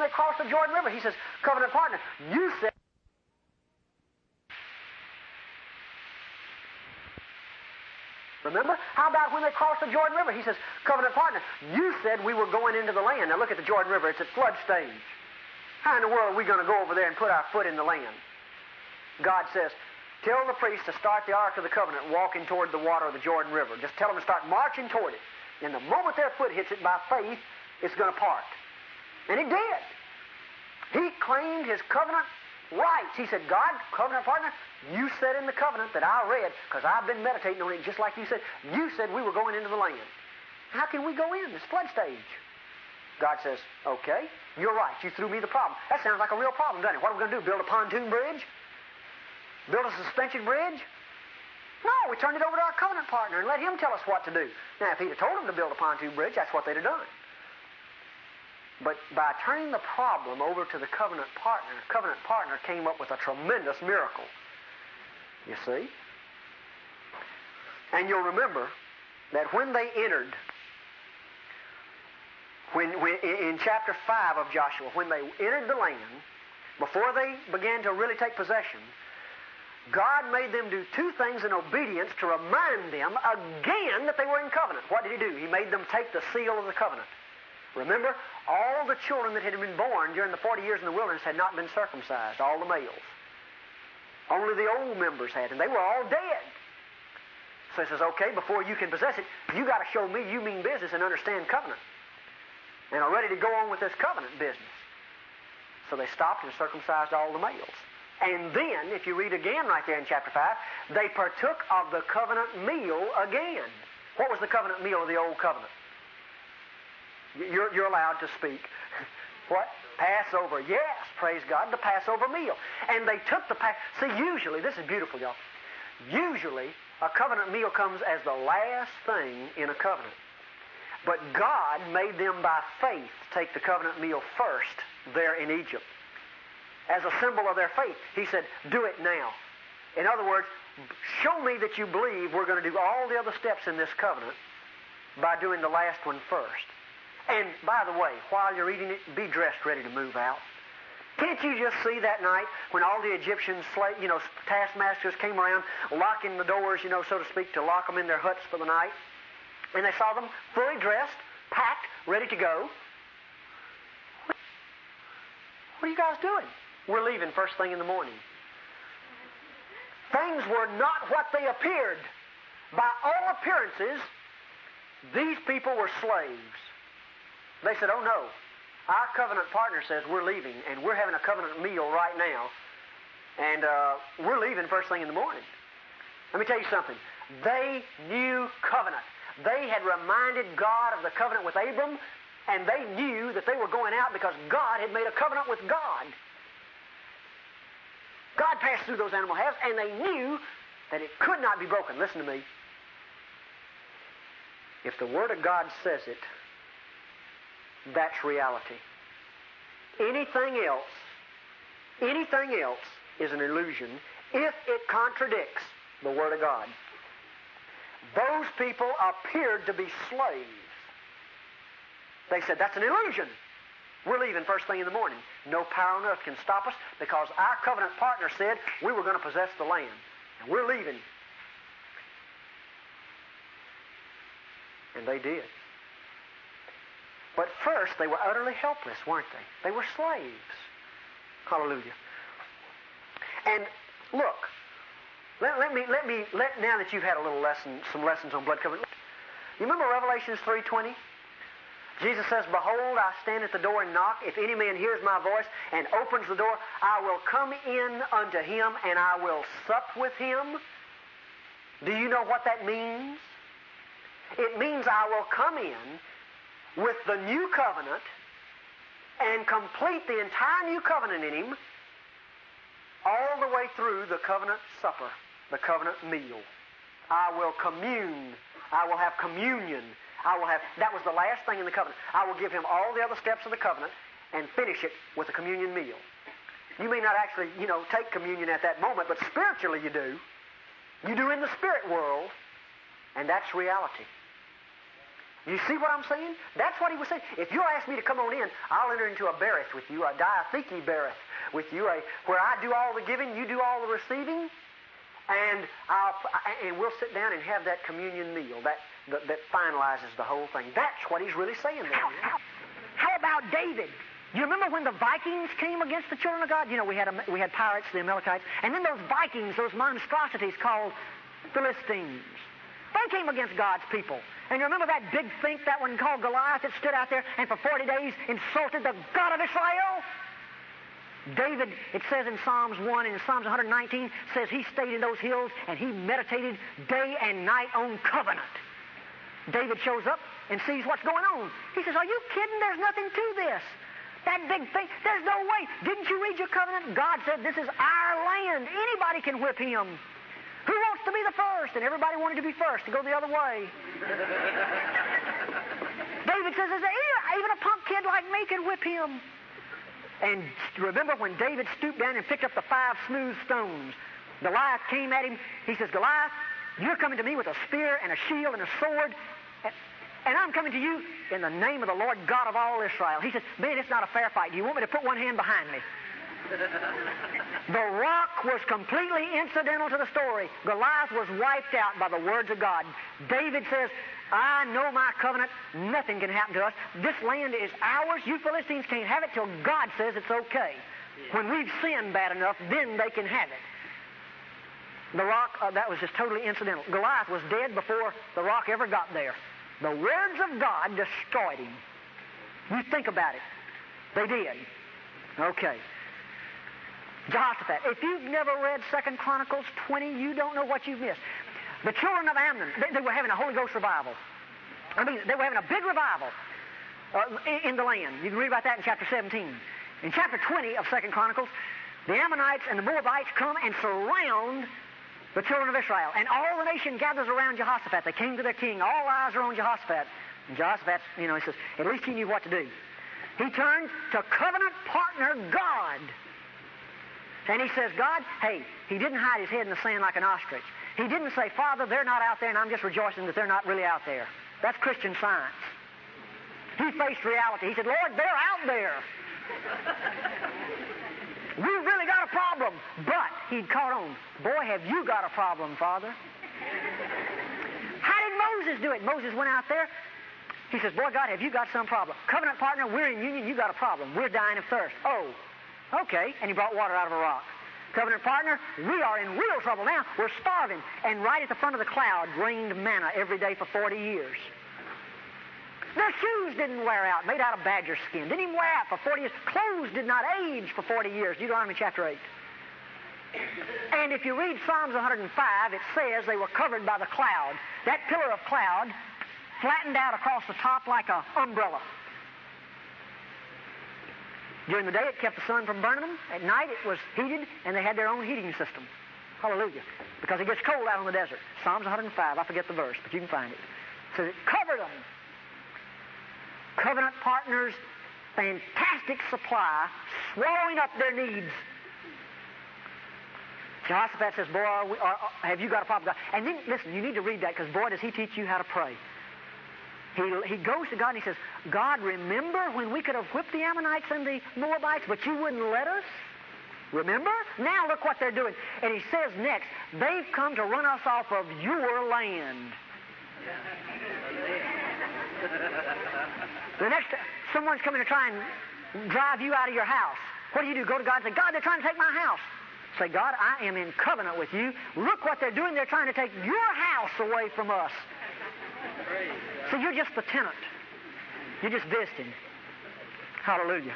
they crossed the Jordan River? He says, covenant partner, you said... Remember? How about when they crossed the Jordan River? He says, covenant partner, you said we were going into the land. Now look at the Jordan River. It's at flood stage. How in the world are we going to go over there and put our foot in the land? God says, tell the priest to start the Ark of the Covenant walking toward the water of the Jordan River. Just tell them to start marching toward it. And the moment their foot hits it by faith, it's going to part. And it did. He claimed his covenant rights. He said, God, covenant partner, you said in the covenant that I read, because I've been meditating on it just like you said we were going into the land. How can we go in? It's flood stage. God says, okay, you're right. You threw me the problem. That sounds like a real problem, doesn't it? What are we going to do? Build a pontoon bridge? Build a suspension bridge? No, we turned it over to our covenant partner and let him tell us what to do. Now, if he'd have told them to build a pontoon bridge, that's what they'd have done. But by turning the problem over to the covenant partner came up with a tremendous miracle. You see? And you'll remember that when they entered, in chapter 5 of Joshua, when they entered the land, before they began to really take possession, God made them do two things in obedience to remind them again that they were in covenant. What did He do? He made them take the seal of the covenant. Remember, all the children that had been born during the 40 years in the wilderness had not been circumcised, all the males. Only the old members had, and they were all dead. So He says, okay, before you can possess it, you got to show me you mean business and understand covenant, and are ready to go on with this covenant business. So they stopped and circumcised all the males. And then, if you read again right there in chapter 5, they partook of the covenant meal again. What was the covenant meal of the old covenant? You're allowed to speak. What? Passover. Yes, praise God, the Passover meal. And they took the See, usually, this is beautiful, y'all. Usually, a covenant meal comes as the last thing in a covenant. But God made them by faith take the covenant meal first there in Egypt. As a symbol of their faith, He said, do it now. In other words, show me that you believe we're going to do all the other steps in this covenant by doing the last one first. And, by the way, while you're eating it, be dressed ready to move out. Can't you just see that night when all the Egyptian taskmasters came around locking the doors, so to speak, to lock them in their huts for the night? And they saw them fully dressed, packed, ready to go. What are you guys doing? We're leaving first thing in the morning. Things were not what they appeared. By all appearances, these people were slaves. They said, oh no, our covenant partner says we're leaving, and we're having a covenant meal right now, and we're leaving first thing in the morning. Let me tell you something. They knew covenant. They had reminded God of the covenant with Abram, and they knew that they were going out because God had made a covenant with God. God passed through those animal halves, and they knew that it could not be broken. Listen to me. If the Word of God says it, that's reality. Anything else is an illusion if it contradicts the Word of God. Those people appeared to be slaves. They said, that's an illusion. We're leaving first thing in the morning. No power on earth can stop us because our covenant partner said we were going to possess the land. And we're leaving. And they did. But first, they were utterly helpless, weren't they? They were slaves. Hallelujah. And look, let now that you've had a little lesson, some lessons on blood covenant. You remember Revelations 3:20? Jesus says, behold, I stand at the door and knock. If any man hears my voice and opens the door, I will come in unto him and I will sup with him. Do you know what that means? It means I will come in with the new covenant and complete the entire new covenant in him all the way through the covenant supper, the covenant meal. I will commune. I will have communion. That was the last thing in the covenant. I will give him all the other steps of the covenant and finish it with a communion meal. You may not actually, take communion at that moment, but spiritually you do. You do in the spirit world, and that's reality. You see what I'm saying? That's what he was saying. If you'll ask me to come on in, I'll enter into a berith with you, a diatheke berith with you, where I do all the giving, you do all the receiving, and we'll sit down and have that communion meal that finalizes the whole thing. That's what he's really saying there. How about David? You remember when the Vikings came against the children of God? You know, we had pirates, the Amalekites, and then those Vikings, those monstrosities called Philistines. They came against God's people. And you remember that big think, that one called Goliath, that stood out there and for 40 days insulted the God of Israel? David, it says in Psalms 1 and in Psalms 119, says he stayed in those hills and he meditated day and night on covenant. David shows up and sees what's going on. He says, are you kidding? There's nothing to this. That big thing, there's no way. Didn't you read your covenant? God said, this is our land. Anybody can whip him. Who wants to be the first? And everybody wanted to be first, to go the other way. David says, even a punk kid like me can whip him. And remember when David stooped down and picked up the 5 smooth stones, Goliath came at him. He says, Goliath, you're coming to me with a spear and a shield and a sword, and I'm coming to you in the name of the Lord God of all Israel. He says, man, it's not a fair fight. Do you want me to put one hand behind me? The rock was completely incidental to the story. Goliath was wiped out by the words of God. David says, I know my covenant. Nothing can happen to us. This land is ours. You Philistines can't have it till God says it's okay. When we've sinned bad enough, then they can have it. The rock, that was just totally incidental. Goliath was dead before the rock ever got there. The words of God destroyed him. You think about it. They did. Okay. Jehoshaphat. If you've never read 2 Chronicles 20, you don't know what you've missed. The children of Ammon, they were having a Holy Ghost revival. I mean, they were having a big revival in the land. You can read about that in chapter 17. In chapter 20 of 2 Chronicles, the Ammonites and the Moabites come and surround the children of Israel. And all the nation gathers around Jehoshaphat. They came to their king. All eyes are on Jehoshaphat. And Jehoshaphat, he says, at least he knew what to do. He turned to covenant partner God. And he says, God, hey, he didn't hide his head in the sand like an ostrich. He didn't say, Father, they're not out there, and I'm just rejoicing that they're not really out there. That's Christian Science. He faced reality. He said, Lord, they're out there. We've really got a problem. But he'd caught on. Boy, have you got a problem, Father. How did Moses do it? Moses went out there. He says, boy, God, have you got some problem? Covenant partner, we're in union. You got a problem. We're dying of thirst. Oh, okay. And he brought water out of a rock. Covenant partner, we are in real trouble now. We're starving. And right at the front of the cloud rained manna every day for 40 years. Their shoes didn't wear out, made out of badger skin. Didn't even wear out for 40 years. Clothes did not age for 40 years. Deuteronomy chapter 8. And if you read Psalms 105, it says they were covered by the cloud. That pillar of cloud flattened out across the top like an umbrella. During the day, it kept the sun from burning them. At night, it was heated, and they had their own heating system. Hallelujah. Because it gets cold out on the desert. Psalms 105, I forget the verse, but you can find it. It says it covered them. Covenant partners, fantastic supply, swallowing up their needs. Jehoshaphat says, boy, have you got a problem? And then, listen, you need to read that, because, boy, does he teach you how to pray. He goes to God and he says, God, remember when we could have whipped the Ammonites and the Moabites, but you wouldn't let us? Remember? Now look what they're doing. And he says next, they've come to run us off of your land. The next, someone's coming to try and drive you out of your house. What do? Go to God and say, God, they're trying to take my house. Say, God, I am in covenant with you. Look what they're doing. They're trying to take your house away from us. So you're just the tenant. You're just visiting. Hallelujah.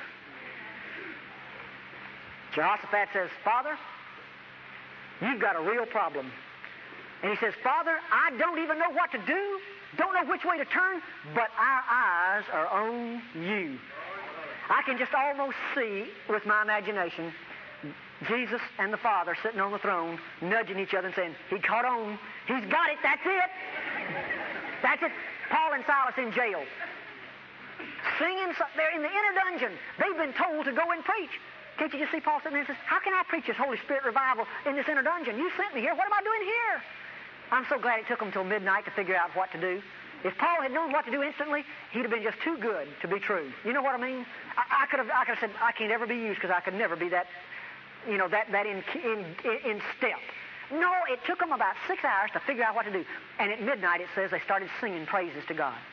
Jehoshaphat says, Father, you've got a real problem. And he says, Father, I don't even know what to do, don't know which way to turn, but our eyes are on you. I can just almost see with my imagination Jesus and the Father sitting on the throne, nudging each other and saying, he caught on. He's got it. That's it. That's it. Paul and Silas in jail. Singing, they're in the inner dungeon. They've been told to go and preach. Can't you just see Paul sitting there and says, how can I preach this Holy Spirit revival in this inner dungeon? You sent me here. What am I doing here? I'm so glad it took them till midnight to figure out what to do. If Paul had known what to do instantly, he'd have been just too good to be true. You know what I mean? I could have said, I can't ever be used because I could never be that, that in step. No, it took them about 6 hours to figure out what to do. And at midnight, it says they started singing praises to God.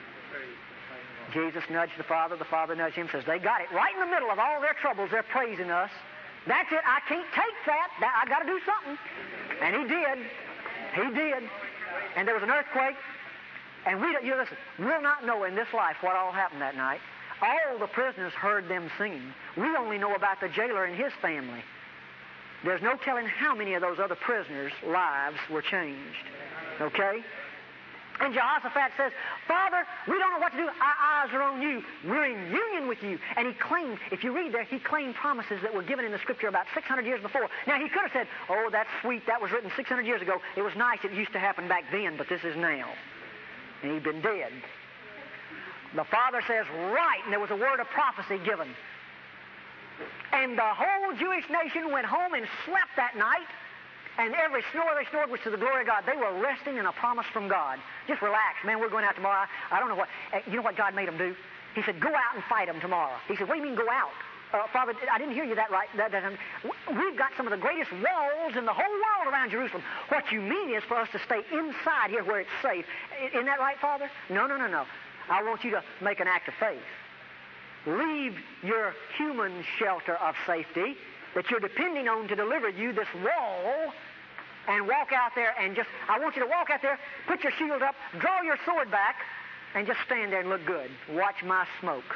Jesus nudged the Father nudged him, says, they got it. Right in the middle of all their troubles, they're praising us. That's it. I can't take that. I got to do something. And he did. He did. And there was an earthquake. And listen, we'll not know in this life what all happened that night. All the prisoners heard them singing. We only know about the jailer and his family. There's no telling how many of those other prisoners' lives were changed. Okay? And Jehoshaphat says, Father, we don't know what to do. Our eyes are on you. We're in union with you. And he claimed, if you read there, he claimed promises that were given in the Scripture about 600 years before. Now, he could have said, oh, that's sweet. That was written 600 years ago. It was nice. It used to happen back then, but this is now. And he'd been dead. The Father says, right, and there was a word of prophecy given. And the whole Jewish nation went home and slept that night, and every snore they snored was to the glory of God. They were resting in a promise from God. Just relax. Man, we're going out tomorrow. I don't know what... You know what God made them do? He said, go out and fight them tomorrow. He said, what do you mean go out? Father, I didn't hear you that right. We've got some of the greatest walls in the whole world around Jerusalem. What you mean is for us to stay inside here where it's safe. Isn't that right, Father? No. I want you to make an act of faith. Leave your human shelter of safety that you're depending on to deliver you this wall and walk out there and I want you to walk out there, put your shield up, draw your sword back, and just stand there and look good. Watch my smoke.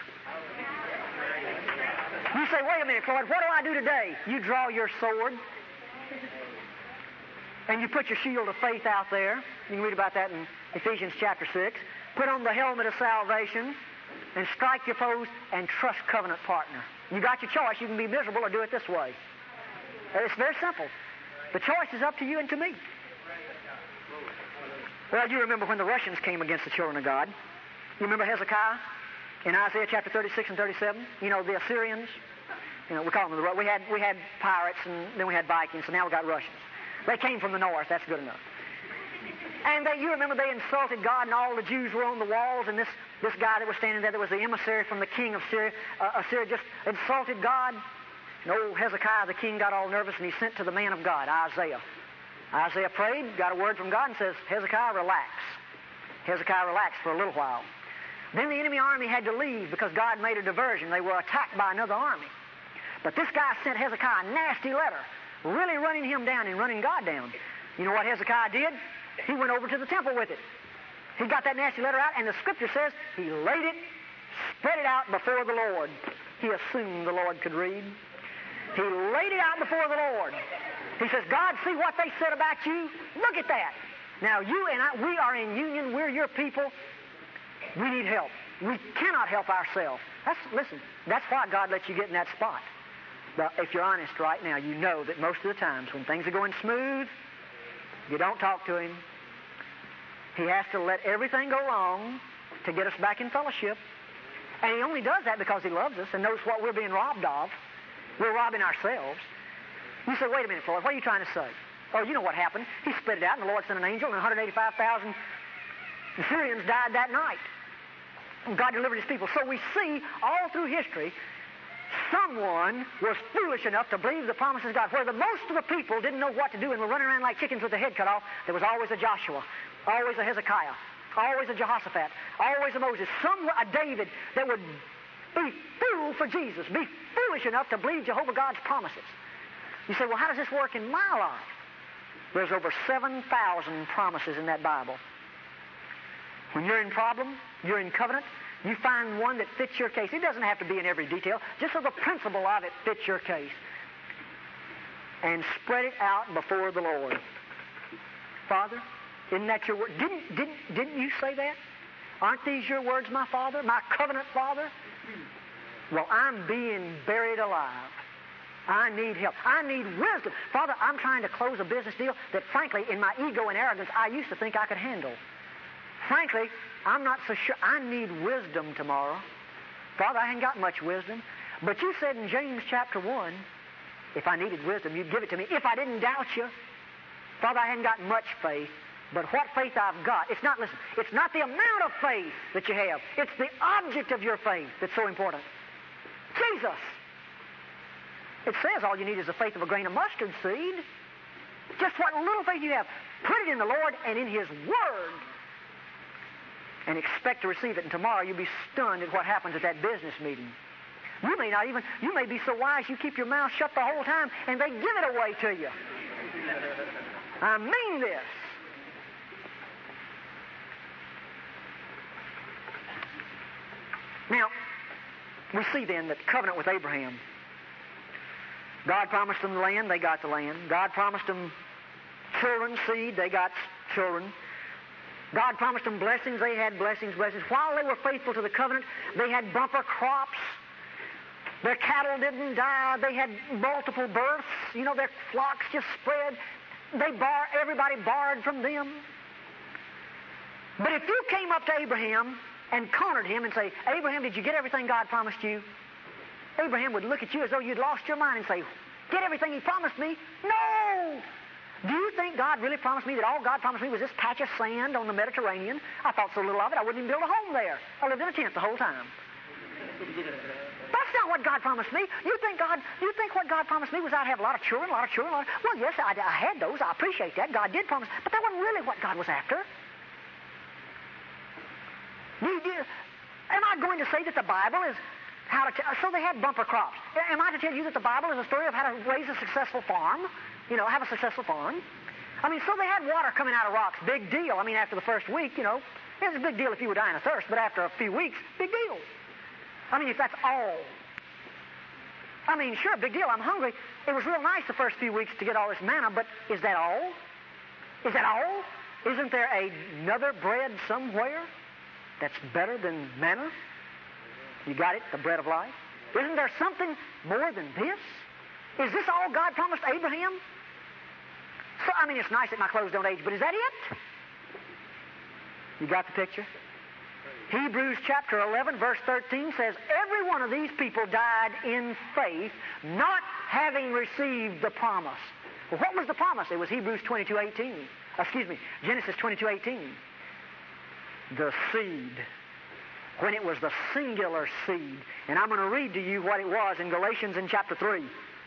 You say, wait a minute, Floyd, what do I do today? You draw your sword and you put your shield of faith out there. You can read about that in Ephesians chapter 6. Put on the helmet of salvation and strike your foes and trust covenant partner. You got your choice. You can be miserable or do it this way. It's very simple. The choice is up to you and to me. Well, you remember when the Russians came against the children of God. You remember Hezekiah in Isaiah chapter 36 and 37? You know, the Assyrians. We call them we had pirates, and then we had Vikings, and now we got Russians. They came from the north. That's good enough. And you remember they insulted God, and all the Jews were on the walls, and this guy that was standing there that was the emissary from the king of Syria, Assyria, just insulted God. And old Hezekiah, the king, got all nervous, and he sent to the man of God, Isaiah. Isaiah prayed, got a word from God, and says, Hezekiah, relax. Hezekiah relaxed for a little while. Then the enemy army had to leave because God made a diversion. They were attacked by another army. But this guy sent Hezekiah a nasty letter, really running him down and running God down. You know what Hezekiah did? He went over to the temple with it. He got that nasty letter out, and the Scripture says he laid it, spread it out before the Lord. He assumed the Lord could read. He laid it out before the Lord. He says, God, see what they said about you? Look at that. Now, you and I, we are in union. We're your people. We need help. We cannot help ourselves. Listen, that's why God lets you get in that spot. But if you're honest right now, you know that most of the times when things are going smooth, you don't talk to Him. He has to let everything go wrong to get us back in fellowship. And He only does that because He loves us and knows what we're being robbed of. We're robbing ourselves. You say, wait a minute, Floyd, what are you trying to say? Oh, you know what happened. He spit it out, and the Lord sent an angel, and 185,000 Assyrians died that night. And God delivered His people. So we see all through history, someone was foolish enough to believe the promises of God. Where most of the people didn't know what to do and were running around like chickens with their head cut off, there was always a Joshua, always a Hezekiah, always a Jehoshaphat, always a Moses, a David that would be fool for Jesus, be foolish enough to believe Jehovah God's promises. You say, well, how does this work in my life? There's over 7,000 promises in that Bible. When you're in problem, you're in covenant, you find one that fits your case. It doesn't have to be in every detail, just so the principle of it fits your case. And spread it out before the Lord. Father, isn't that your word? Didn't you say that? Aren't these your words, my Father, my covenant Father? Well, I'm being buried alive. I need help. I need wisdom. Father, I'm trying to close a business deal that, frankly, in my ego and arrogance, I used to think I could handle. Frankly, I'm not so sure. I need wisdom tomorrow. Father, I haven't got much wisdom. But you said in James chapter 1, if I needed wisdom, you'd give it to me. If I didn't doubt you, Father, I hadn't got much faith. But what faith I've got, it's not, listen, it's not the amount of faith that you have. It's the object of your faith that's so important. Jesus. It says all you need is the faith of a grain of mustard seed. Just what little faith you have. Put it in the Lord and in His Word. And expect to receive it. And tomorrow you'll be stunned at what happens at that business meeting. You may be so wise you keep your mouth shut the whole time and they give it away to you. I mean this. Now, we see then that covenant with Abraham. God promised them the land, they got the land. God promised them children, seed, they got children. God promised them blessings, they had blessings. While they were faithful to the covenant, they had bumper crops. Their cattle didn't die. They had multiple births. Their flocks just spread. Everybody borrowed from them. But if you came up to Abraham and cornered him and say, Abraham, did you get everything God promised you? Abraham would look at you as though you'd lost your mind and say, get everything He promised me? No! Do you think God really promised me that all God promised me was this patch of sand on the Mediterranean? I thought so little of it, I wouldn't even build a home there. I lived in a tent the whole time. That's not what God promised me. You think what God promised me was I'd have a lot of children? Well, yes, I had those. I appreciate that. God did promise. But that wasn't really what God was after. Am I going to say that the Bible is how to... So they had bumper crops. Am I to tell you that the Bible is a story of how to raise a successful farm? Have a successful farm? So they had water coming out of rocks. Big deal. After the first week, it was a big deal if you were dying of thirst. But after a few weeks, big deal. If that's all. Sure, big deal. I'm hungry. It was real nice the first few weeks to get all this manna, but is that all? Is that all? Isn't there another bread somewhere that's better than manna? You got it? The bread of life? Isn't there something more than this? Is this all God promised Abraham? So, it's nice that my clothes don't age, but is that it? You got the picture? Hebrews chapter 11, verse 13 says, every one of these people died in faith, not having received the promise. Well, what was the promise? It was Genesis 22:18. The seed. When it was the singular seed. And I'm going to read to you what it was in Galatians in chapter 3.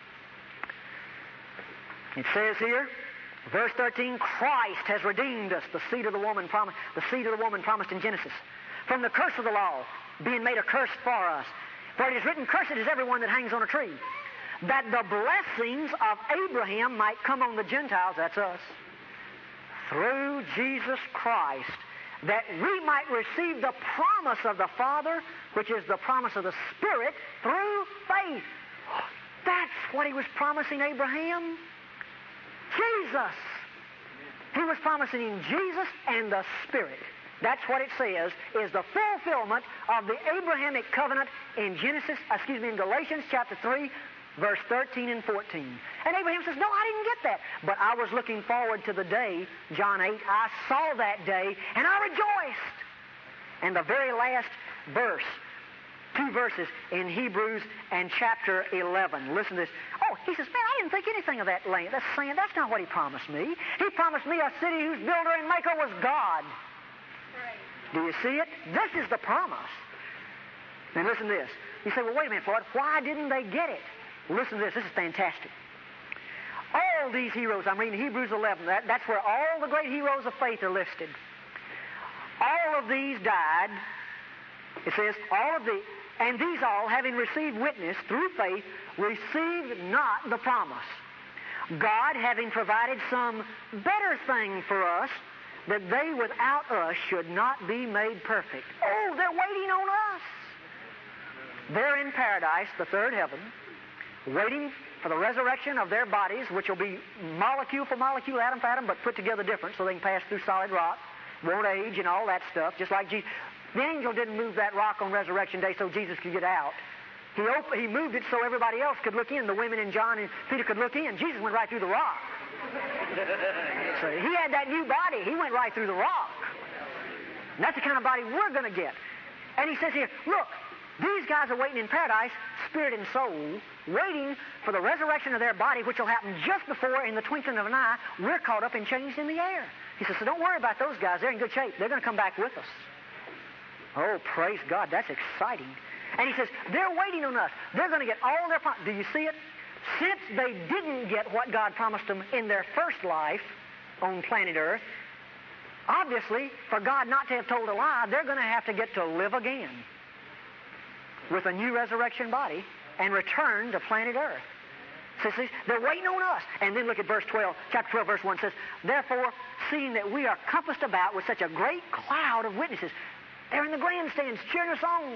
It says here, verse 13, Christ has redeemed us, the seed of the woman promised in Genesis, from the curse of the law, being made a curse for us. For it is written, cursed is everyone that hangs on a tree, that the blessings of Abraham might come on the Gentiles, that's us, through Jesus Christ, that we might receive the promise of the Father, which is the promise of the Spirit, through faith. That's what He was promising Abraham. Jesus. He was promising him Jesus and the Spirit. That's what it says is the fulfillment of the Abrahamic covenant in Galatians chapter 3, verse 13 and 14. And Abraham says, no, I didn't get that. But I was looking forward to the day, John 8, I saw that day, and I rejoiced. And the very last verse, 2 verses in Hebrews and chapter 11. Listen to this. Oh, he says, man, I didn't think anything of that land. That's saying that's not what He promised me. He promised me a city whose builder and maker was God. Right. Do you see it? This is the promise. Now listen to this. You say, well, wait a minute, Floyd. Why didn't they get it? Listen to this. This is fantastic. All these heroes, I'm reading Hebrews 11. That's where all the great heroes of faith are listed. All of these died. It says, and these all, having received witness through faith, received not the promise. God having provided some better thing for us, that they without us should not be made perfect. Oh, they're waiting on us. They're in paradise, the third heaven, waiting for the resurrection of their bodies, which will be molecule for molecule, atom for atom, but put together different so they can pass through solid rock, won't age and all that stuff, just like Jesus. The angel didn't move that rock on Resurrection Day so Jesus could get out. He moved it so everybody else could look in. The women and John and Peter could look in. Jesus went right through the rock. So He had that new body. He went right through the rock. And that's the kind of body we're going to get. And He says here, look, these guys are waiting in paradise, spirit and soul, waiting for the resurrection of their body, which will happen just before, in the twinkling of an eye, we're caught up and changed in the air. He says, so don't worry about those guys. They're in good shape. They're going to come back with us. Oh, praise God. That's exciting. And he says, they're waiting on us. They're going to get all their promise. Do you see it? Since they didn't get what God promised them in their first life on planet Earth, obviously, for God not to have told a lie, they're going to have to get to live again with a new resurrection body and return to planet Earth. So they're waiting on us. And then look at verse 12. Chapter 12, verse 1 says, therefore, seeing that we are compassed about with such a great cloud of witnesses. They're in the grandstands cheering us on.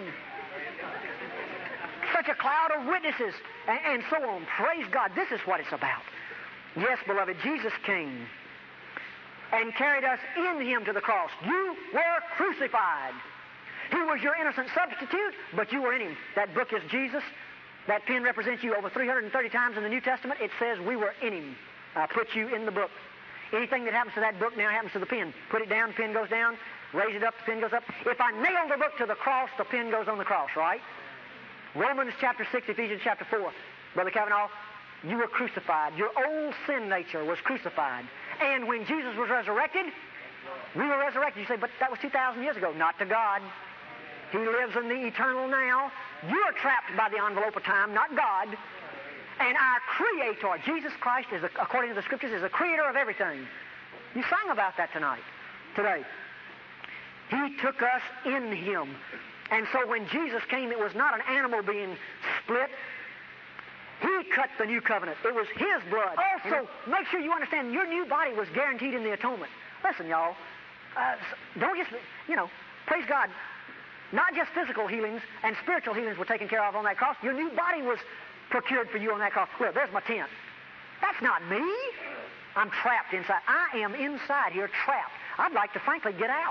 Such a cloud of witnesses, and so on. Praise God. This is what it's about. Yes, beloved, Jesus came and carried us in Him to the cross. You were crucified. He was your innocent substitute, but you were in Him. That book is Jesus. That pen represents you over 330 times in the New Testament. It says we were in Him. I put you in the book. Anything that happens to that book now happens to the pen. Put it down, the pen goes down. Raise it up, the pen goes up. If I nail the book to the cross, the pen goes on the cross, right? Romans chapter 6, Ephesians chapter 4. Brother Kavanaugh, you were crucified. Your old sin nature was crucified. And when Jesus was resurrected, we were resurrected. You say, but that was 2,000 years ago. Not to God. He lives in the eternal now. You are trapped by the envelope of time, not God. And our Creator, Jesus Christ, is, according to the Scriptures, is the Creator of everything. You sang about that today. He took us in Him. And so when Jesus came, it was not an animal being split. He cut the new covenant. It was His blood. Also, make sure you understand, your new body was guaranteed in the atonement. Listen, y'all, don't just, praise God. Not just physical healings and spiritual healings were taken care of on that cross. Your new body was procured for you on that cross. Look, there's my tent. That's not me. I'm trapped inside. I am inside here, trapped. I'd like to, frankly, get out.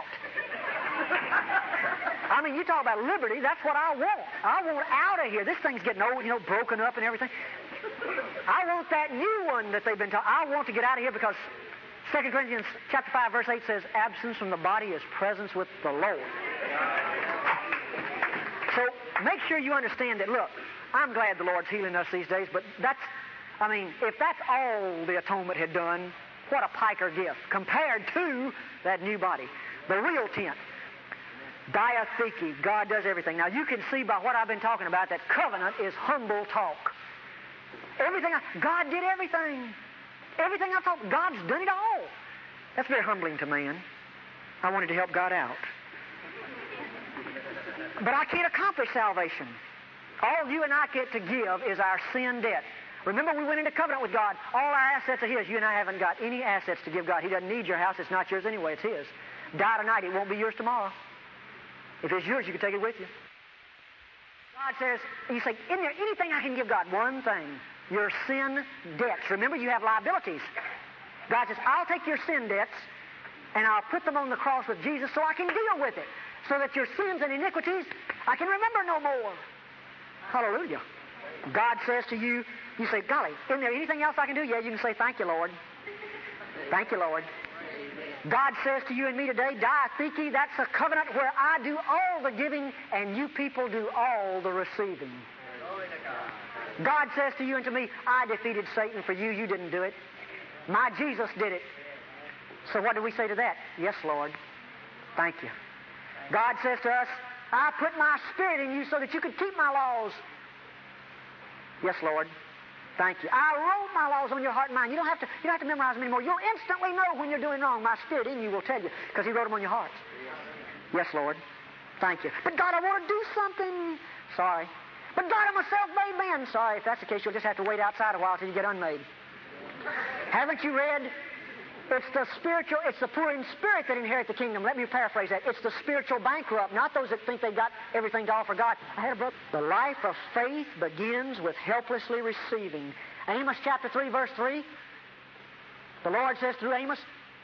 I mean, you talk about liberty, that's what I want. I want out of here. This thing's getting old, broken up and everything. I want that new one that they've been talking. I want to get out of here because 2 Corinthians chapter 5, verse 8 says, absence from the body is presence with the Lord. So make sure you understand that, look, I'm glad the Lord's healing us these days, but if that's all the atonement had done, what a piker gift compared to that new body. The real tent. Diatheke. God does everything. Now, you can see by what I've been talking about that covenant is humble talk. God did everything. Everything I thought, God's done it all. That's very humbling to man. I wanted to help God out. But I can't accomplish salvation. All you and I get to give is our sin debt. Remember, we went into covenant with God. All our assets are His. You and I haven't got any assets to give God. He doesn't need your house. It's not yours anyway. It's His. Die tonight. It won't be yours tomorrow. If it's yours, you can take it with you. God says, you say, isn't there anything I can give God? One thing. Your sin debts. Remember, you have liabilities. God says, I'll take your sin debts and I'll put them on the cross with Jesus so I can deal with it. So that your sins and iniquities, I can remember no more. Hallelujah. God says to you, you say, golly, isn't there anything else I can do? Yeah, you can say, thank you, Lord. Thank you, Lord. God says to you and me today, Diatheke, that's a covenant where I do all the giving and you people do all the receiving. God says to you and to me, I defeated Satan for you. You didn't do it. My Jesus did it. So what do we say to that? Yes, Lord. Thank you. God says to us, I put my Spirit in you so that you could keep my laws. Yes, Lord. Thank you. I wrote my laws on your heart and mind. You don't have to memorize them anymore. You'll instantly know when you're doing wrong. My Spirit in you will tell you because He wrote them on your hearts. Yes, Lord. Thank you. But God, I want to do something. Sorry. But God, I'm a self-made man. Sorry. If that's the case, you'll just have to wait outside a while till you get unmade. Haven't you read? It's the poor in spirit that inherit the kingdom. Let me paraphrase that. It's the spiritual bankrupt, not those that think they've got everything to offer God. I had a brother. The life of faith begins with helplessly receiving. Amos chapter 3, verse 3. The Lord says through Amos,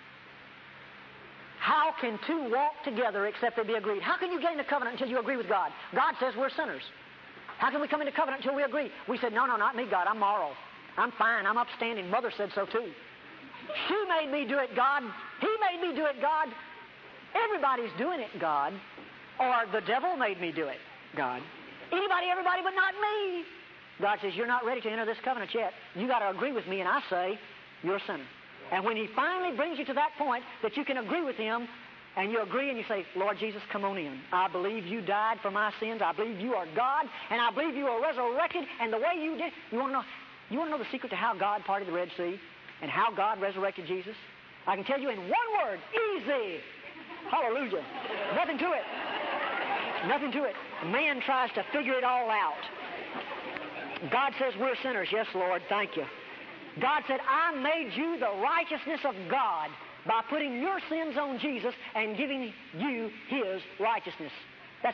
how can two walk together except they be agreed? How can you get into covenant until you agree with God? God says we're sinners. How can we come into covenant until we agree? We said, no, not me, God. I'm moral. I'm fine. I'm upstanding. Mother said so too. She made me do it, God. He made me do it, God. Everybody's doing it, God. Or the devil made me do it, God. Anybody, everybody, but not me. God says, you're not ready to enter this covenant yet. You got to agree with me, and I say, you're a sinner. And when He finally brings you to that point that you can agree with Him, and you agree and you say, Lord Jesus, come on in. I believe You died for my sins. I believe You are God, and I believe You are resurrected. And the way You did, you want to know the secret to how God parted the Red Sea and how God resurrected Jesus? I can tell you in one word: easy. Hallelujah. Nothing to it. Nothing to it. Man tries to figure it all out. God says we're sinners. Yes, Lord, thank You. God said, I made you the righteousness of God by putting your sins on Jesus and giving you His righteousness. That's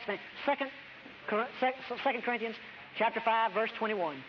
2 Corinthians chapter 5, verse 21.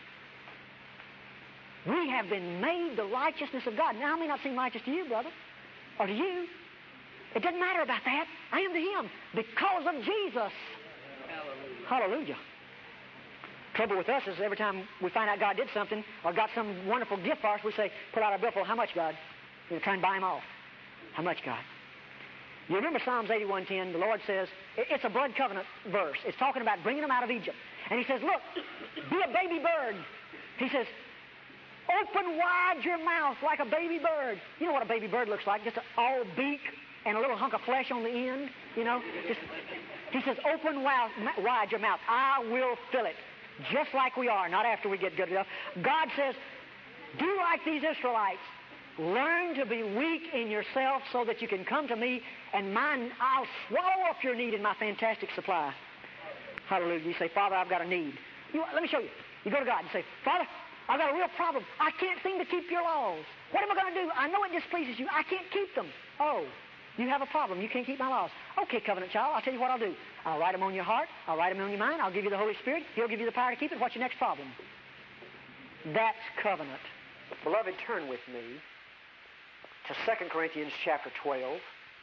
We have been made the righteousness of God. Now, I may not seem righteous to you, brother, or to you. It doesn't matter about that. I am to Him because of Jesus. Hallelujah. Trouble with us is every time we find out God did something or got some wonderful gift for us, we say, pull out our billfold. How much, God? We're trying to buy Him off. How much, God? You remember Psalms 81:10? The Lord says, it's a blood covenant verse. It's talking about bringing them out of Egypt. And He says, look, be a baby bird. He says, open wide your mouth like a baby bird. You know what a baby bird looks like? Just all beak and a little hunk of flesh on the end, you know. He says, open wide your mouth. I will fill it, just like we are, not after we get good enough. God says, do like these Israelites. Learn to be weak in yourself so that you can come to me, and I'll swallow up your need in my fantastic supply. Hallelujah. You say, Father, I've got a need. Let me show you. You go to God and say, Father, I've got a real problem. I can't seem to keep Your laws. What am I going to do? I know it displeases You. I can't keep them. Oh, you have a problem. You can't keep my laws. Okay, covenant child, I'll tell you what I'll do. I'll write them on your heart. I'll write them on your mind. I'll give you the Holy Spirit. He'll give you the power to keep it. What's your next problem? That's covenant. Beloved, turn with me to 2 Corinthians chapter 12.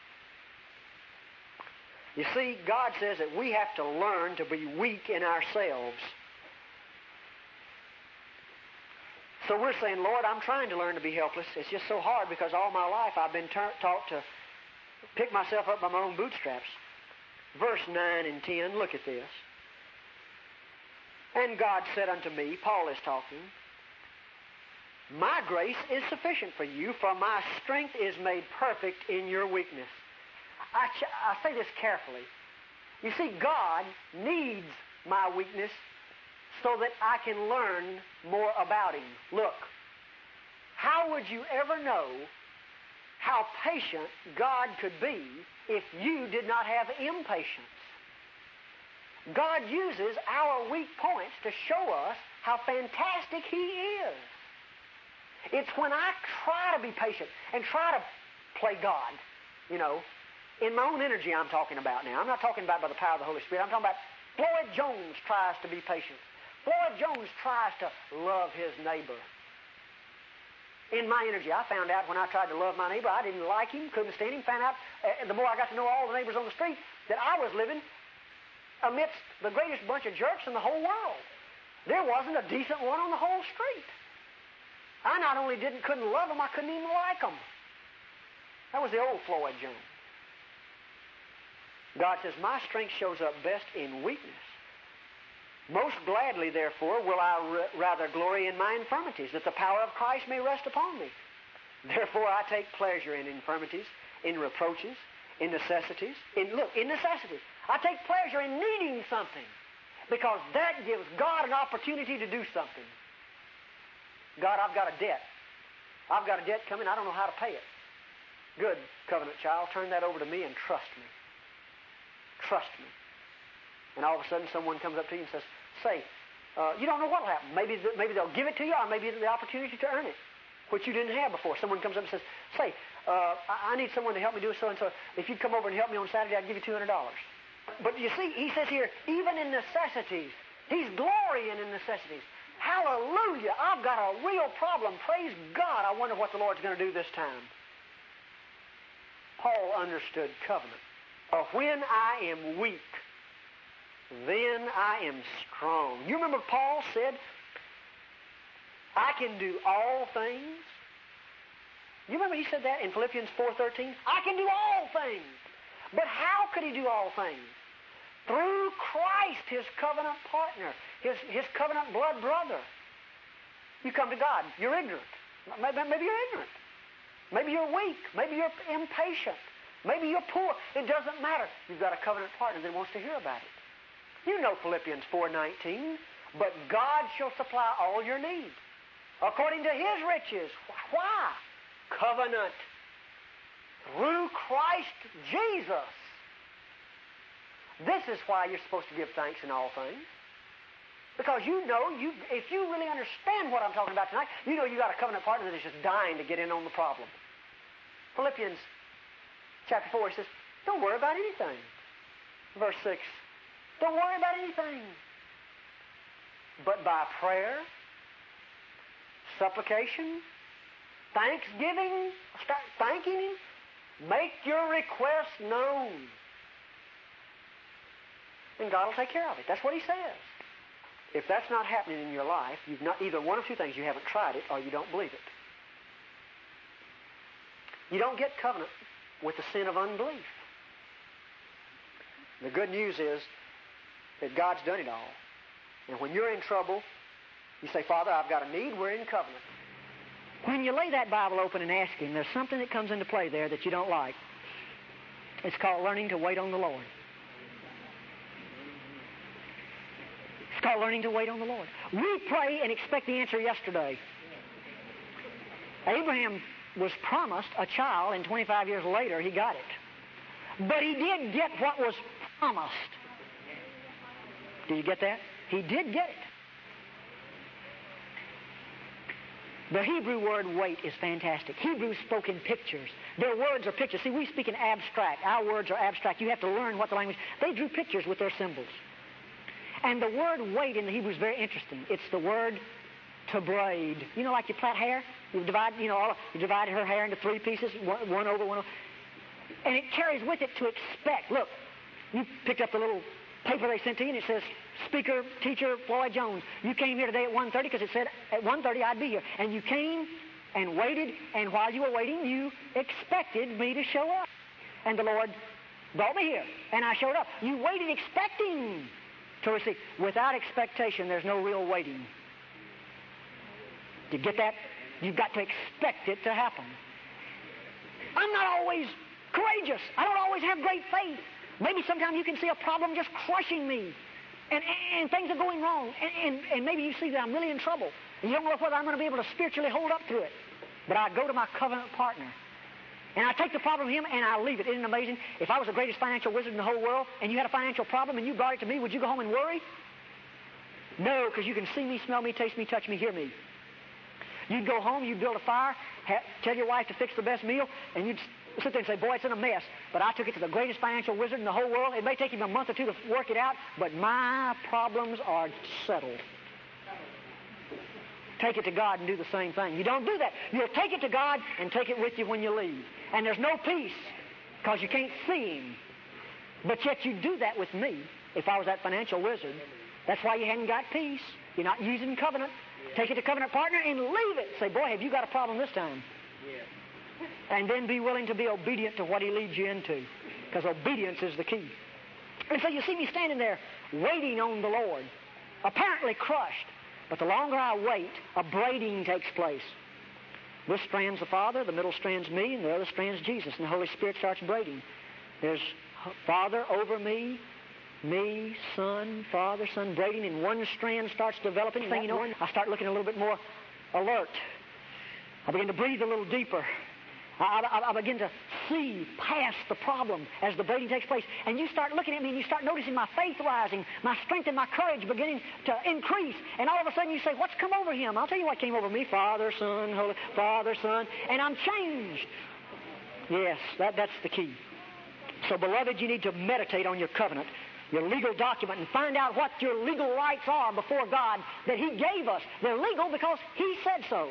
You see, God says that we have to learn to be weak in ourselves. So we're saying, Lord, I'm trying to learn to be helpless. It's just so hard because all my life I've been taught to pick myself up by my own bootstraps. Verse 9 and 10, look at this. And God said unto me, Paul is talking, my grace is sufficient for you, for my strength is made perfect in your weakness. I say this carefully. You see, God needs my weakness so that I can learn more about Him. Look, how would you ever know how patient God could be if you did not have impatience? God uses our weak points to show us how fantastic He is. It's when I try to be patient and try to play God, you know, in my own energy I'm talking about now. I'm not talking about by the power of the Holy Spirit. I'm talking about Floyd Jones tries to be patient. Floyd Jones tries to love his neighbor. In my energy, I found out when I tried to love my neighbor, I didn't like him, couldn't stand him. Found out, the more I got to know all the neighbors on the street, that I was living amidst the greatest bunch of jerks in the whole world. There wasn't a decent one on the whole street. I not only couldn't love them, I couldn't even like them. That was the old Floyd Jones. God says, my strength shows up best in weakness. Most gladly, therefore, will I rather glory in my infirmities, that the power of Christ may rest upon me. Therefore, I take pleasure in infirmities, in reproaches, in necessities. In necessities. I take pleasure in needing something, because that gives God an opportunity to do something. God, I've got a debt. I've got a debt coming. I don't know how to pay it. Good, covenant child. Turn that over to me and trust me. Trust me. And all of a sudden someone comes up to you and says, you don't know what will happen. Maybe they'll give it to you, or maybe the opportunity to earn it, which you didn't have before. Someone comes up and says, I need someone to help me do so-and-so. If you'd come over and help me on Saturday, I'd give you $200. But you see, he says here, even in necessities, he's glorying in necessities. Hallelujah! I've got a real problem. Praise God. I wonder what the Lord's going to do this time. Paul understood covenant. When I am weak, then I am strong. You remember Paul said, I can do all things. You remember he said that in Philippians 4:13? I can do all things. But how could he do all things? Through Christ, his covenant partner, his covenant blood brother. You come to God. You're ignorant. Maybe you're ignorant. Maybe you're weak. Maybe you're impatient. Maybe you're poor. It doesn't matter. You've got a covenant partner that wants to hear about it. You know Philippians 4:19. But God shall supply all your need according to His riches. Why? Covenant. Through Christ Jesus. This is why you're supposed to give thanks in all things. Because you know, if you really understand what I'm talking about tonight, you know you got a covenant partner that is just dying to get in on the problem. Philippians chapter 4 says, don't worry about anything. Verse 6, don't worry about anything. But by prayer, supplication, thanksgiving, start thanking Him, make your requests known. And God will take care of it. That's what He says. If that's not happening in your life, you've not either one of two things. You haven't tried it or you don't believe it. You don't get covenant with the sin of unbelief. The good news is that God's done it all. And when you're in trouble, you say, Father, I've got a need. We're in covenant. When you lay that Bible open and ask Him, there's something that comes into play there that you don't like. It's called learning to wait on the Lord. It's called learning to wait on the Lord. We pray and expect the answer yesterday. Abraham was promised a child, and 25 years later he got it. But he did get what was promised. Do you get that? He did get it. The Hebrew word wait is fantastic. Hebrews spoke in pictures. Their words are pictures. See, we speak in abstract. Our words are abstract. You have to learn what the language... They drew pictures with their symbols. And the word wait in the Hebrew is very interesting. It's the word to braid. You know, like you plait hair? You divide her hair into three pieces, one over, one over. And it carries with it to expect. Look, you picked up the little paper they sent to you, and it says, Speaker, Teacher Floyd Jones, you came here today at 1:30 because it said at 1:30 I'd be here. And you came and waited, and while you were waiting, you expected me to show up. And the Lord brought me here, and I showed up. You waited expecting to receive. Without expectation, there's no real waiting. Do you get that? You've got to expect it to happen. I'm not always courageous. I don't always have great faith. Maybe sometimes you can see a problem just crushing me. And things are going wrong. And maybe you see that I'm really in trouble. And you don't know whether I'm going to be able to spiritually hold up through it. But I go to my covenant partner. And I take the problem to him and I leave it. Isn't it amazing? If I was the greatest financial wizard in the whole world and you had a financial problem and you brought it to me, would you go home and worry? No, because you can see me, smell me, taste me, touch me, hear me. You'd go home, you'd build a fire, tell your wife to fix the best meal, and you'd sit there and say, boy, it's in a mess. But I took it to the greatest financial wizard in the whole world. It may take him a month or two to work it out, but my problems are settled. Take it to God and do the same thing. You don't do that. You'll take it to God and take it with you when you leave. And there's no peace because you can't see Him. But yet you do that with me if I was that financial wizard. That's why you hadn't got peace. You're not using covenant. Take it to covenant partner and leave it. Say, boy, have you got a problem this time? And then be willing to be obedient to what He leads you into. Because obedience is the key. And so you see me standing there waiting on the Lord, apparently crushed. But the longer I wait, a braiding takes place. This strand's the Father, the middle strand's me, and the other strand's Jesus. And the Holy Spirit starts braiding. There's Father over me, Son, Father, Son, braiding, and one strand starts developing. And then, you know, I start looking a little bit more alert. I begin to breathe a little deeper. I begin to see past the problem as the braiding takes place. And you start looking at me and you start noticing my faith rising, my strength and my courage beginning to increase. And all of a sudden you say, what's come over him? I'll tell you what came over me. Father, Son, Holy Father, Son. And I'm changed. Yes, that's the key. So, beloved, you need to meditate on your covenant, your legal document, and find out what your legal rights are before God that He gave us. They're legal because He said so.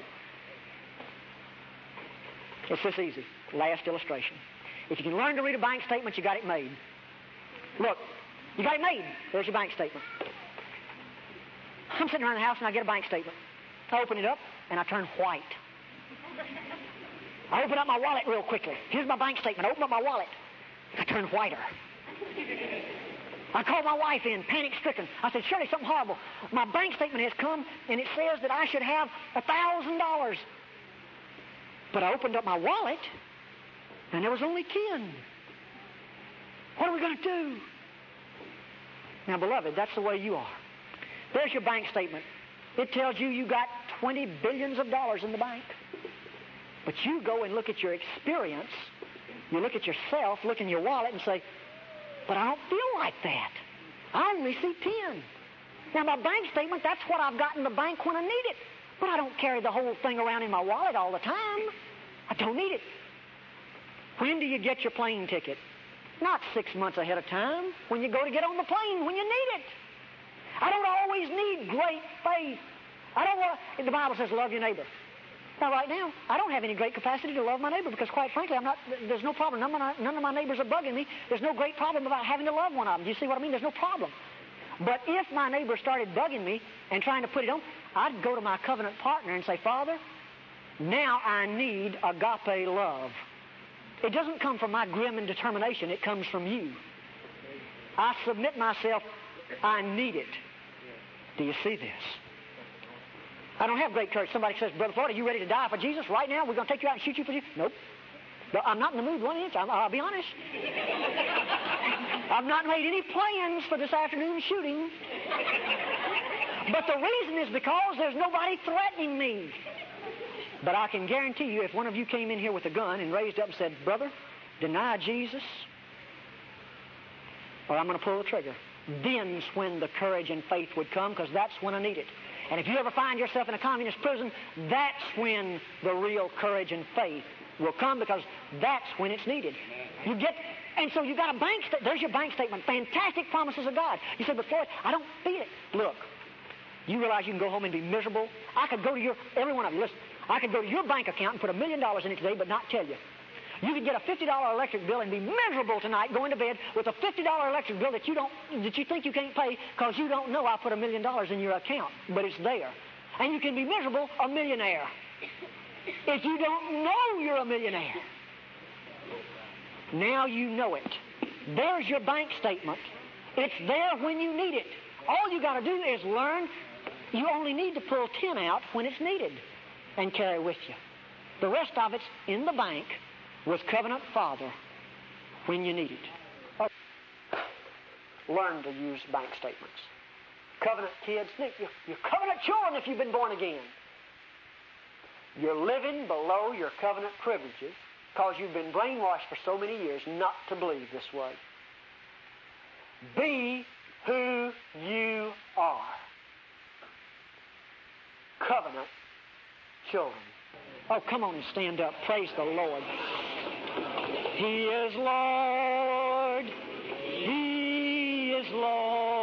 It's this easy. Last illustration. If you can learn to read a bank statement, you got it made. Look, you got it made. There's your bank statement. I'm sitting around the house and I get a bank statement. I open it up and I turn white. I open up my wallet real quickly. Here's my bank statement. I open up my wallet. I turn whiter. I called my wife in, panic-stricken. I said, Shirley, something horrible. My bank statement has come and it says that I should have $1,000. But I opened up my wallet, and there was only 10. What are we going to do? Now, beloved, that's the way you are. There's your bank statement. It tells you you got $20 billion in the bank. But you go and look at your experience, you look at yourself, look in your wallet and say, but I don't feel like that. I only see 10. Now, my bank statement, that's what I've got in the bank when I need it. But I don't carry the whole thing around in my wallet all the time. I don't need it. When do you get your plane ticket? Not 6 months ahead of time. When you go to get on the plane, when you need it. I don't always need great faith. I don't want to, the Bible says love your neighbor. Now, right now, I don't have any great capacity to love my neighbor because, quite frankly, there's no problem. None of my neighbors are bugging me. There's no great problem about having to love one of them. Do you see what I mean? There's no problem. But if my neighbor started bugging me and trying to put it on, I'd go to my covenant partner and say, Father, now I need agape love. It doesn't come from my grim and determination. It comes from you. I submit myself. I need it. Do you see this? I don't have great courage. Somebody says, Brother Floyd, are you ready to die for Jesus right now? We're going to take you out and shoot you for Jesus? Nope. But I'm not in the mood 1 inch. I'll be honest. I've not made any plans for this afternoon's shooting. But the reason is because there's nobody threatening me. But I can guarantee you, if one of you came in here with a gun and raised up and said, Brother, deny Jesus, or I'm going to pull the trigger, then's when the courage and faith would come, because that's when I need it. And if you ever find yourself in a communist prison, that's when the real courage and faith will come, because that's when it's needed. And so you got a bank statement. There's your bank statement. Fantastic promises of God. You say, but Floyd, I don't feel it. Look, you realize you can go home and be miserable? I could go to every one of you, listen, I could go to your bank account and put $1 million in it today, but not tell you. You could get a $50 electric bill and be miserable tonight going to bed with a $50 electric bill that you think you can't pay because you don't know I put $1 million in your account, but it's there. And you can be miserable, a millionaire, if you don't know you're a millionaire. Now you know it. There's your bank statement. It's there when you need it. All you got to do is learn you only need to pull 10 out when it's needed and carry with you. The rest of it's in the bank with Covenant Father when you need it. Learn to use bank statements. Covenant kids, you're covenant children if you've been born again. You're living below your covenant privileges because you've been brainwashed for so many years not to believe this way. Be who you are. Covenant children. Oh, come on and stand up. Praise the Lord. He is Lord. He is Lord.